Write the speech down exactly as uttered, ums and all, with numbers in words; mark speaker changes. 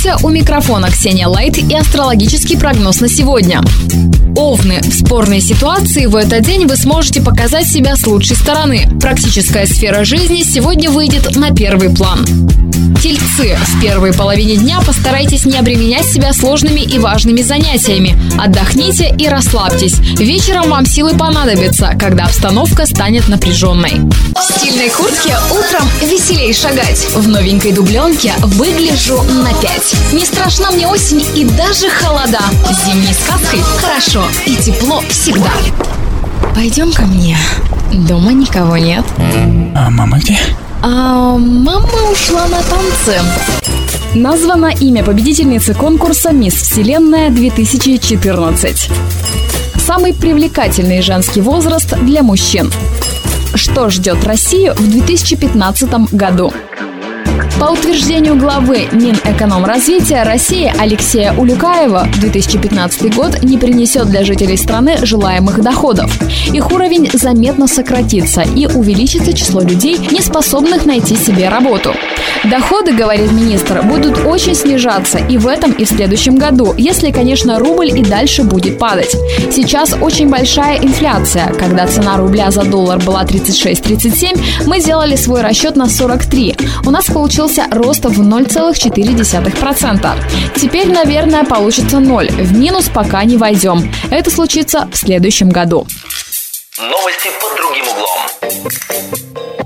Speaker 1: Здравствуйте, у микрофона Ксения Лайт и астрологический прогноз на сегодня. Овны. В спорной ситуации в этот день вы сможете показать себя с лучшей стороны. Практическая сфера жизни сегодня выйдет на первый план. Тельцы. В первой половине дня постарайтесь не обременять себя сложными и важными занятиями. Отдохните и расслабьтесь. Вечером вам силы понадобятся, когда обстановка станет напряженной. В стильной куртке утром веселей шагать. В новенькой дубленке выгляжу на пять. Не страшна мне осень и даже холода. С зимней сказкой хорошо и тепло всегда. Пойдем ко мне. Дома никого нет.
Speaker 2: А мама где?
Speaker 1: А мама ушла на танцы. Названо имя победительницы конкурса «Мисс Вселенная-две тысячи четырнадцать». Самый привлекательный женский возраст для мужчин. Что ждет Россию в две тысячи пятнадцатом году? По утверждению главы Минэкономразвития России Алексея Улюкаева, две тысячи пятнадцатый год не принесет для жителей страны желаемых доходов. Их уровень заметно сократится и увеличится число людей, не способных найти себе работу. Доходы, говорит министр, будут очень снижаться и в этом, и в следующем году, если, конечно, рубль и дальше будет падать. Сейчас очень большая инфляция. Когда цена рубля за доллар была тридцать шесть тридцать семь, мы сделали свой расчет на сорок три. У нас получился рост в ноль целых четыре десятых процента. Теперь, наверное, получится ноль. В минус пока не войдем. Это случится в следующем году.
Speaker 3: Новости под другим углом.